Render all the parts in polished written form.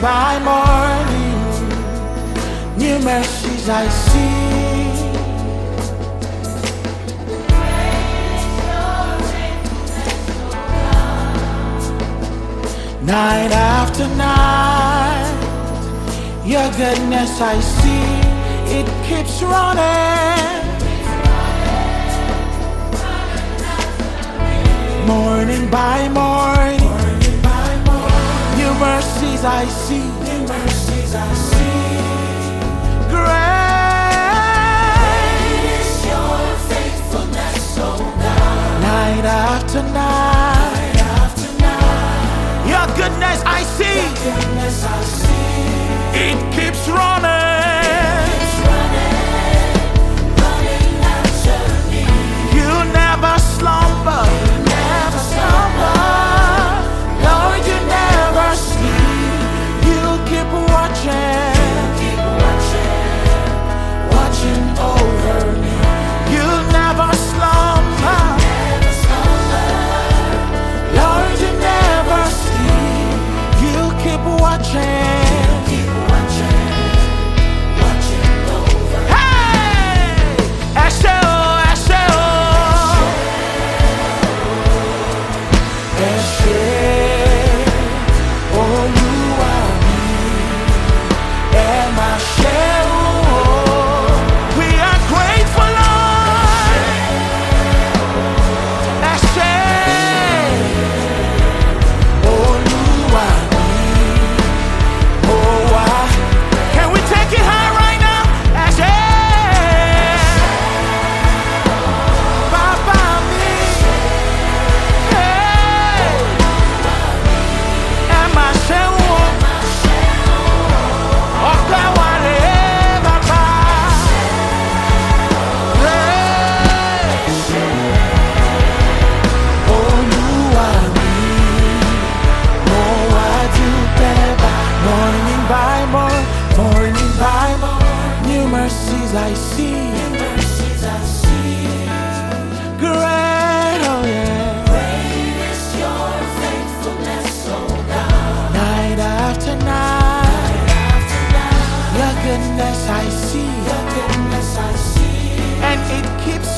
by morning, new mercies I see. Night after night, your goodness I see. It keeps running. Morning by morning, new mercies I see. Great is your faithfulness, oh God. Night after night, your goodness I see. It keeps running. After me. You never slumber. Lord, you never sleep. You keep watching over me. You never slumber. Lord, you never sleep. You keep watching over me. Hey, Asheo. I see, great, oh yeah. Great is your faithfulness, oh God. Night after night, your goodness I see, and it keeps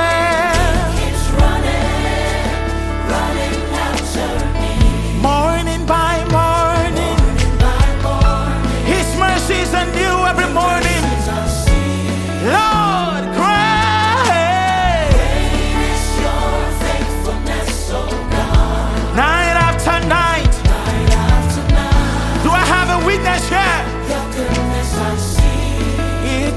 running after me. Morning by morning, His mercies are new every morning. Lord, great is your faithfulness, oh God. Night after night, do I have a witness here? Your goodness I see. It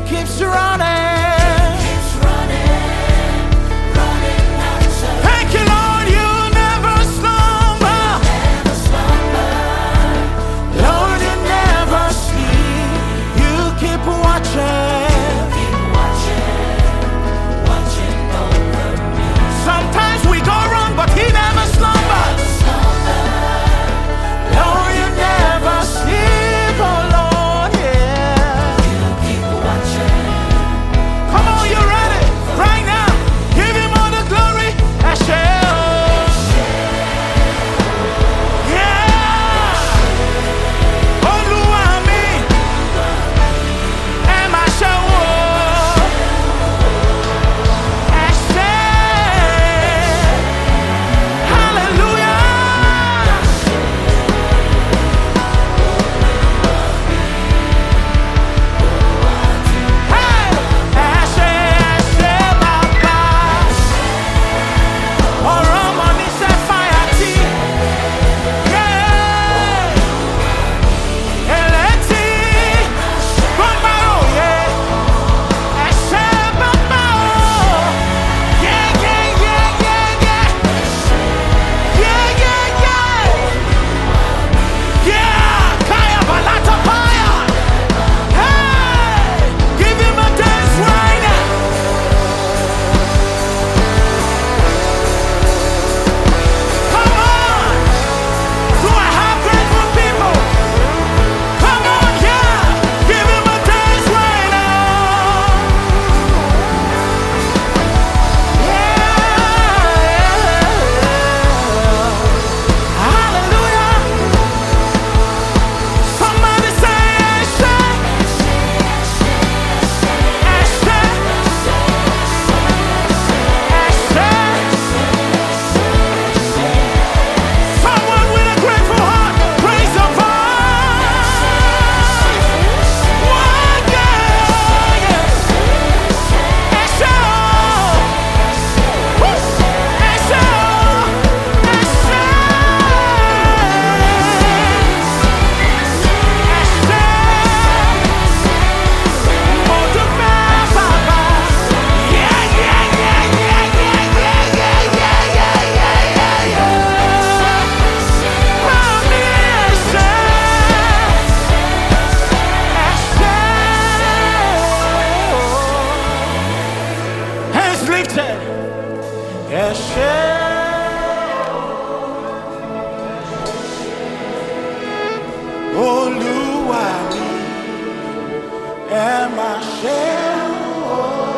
Olúwa mi ẹ máa ṣe o.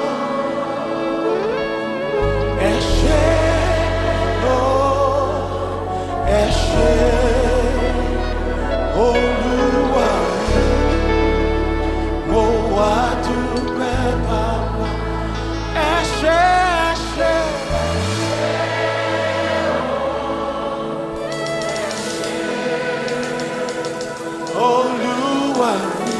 Ẹ ṣé o, ẹ ṣé Olúwa mi, mo wá dúpẹ́ bàbá. Ẹ ṣé, ẹ ṣé, Olúwa mi.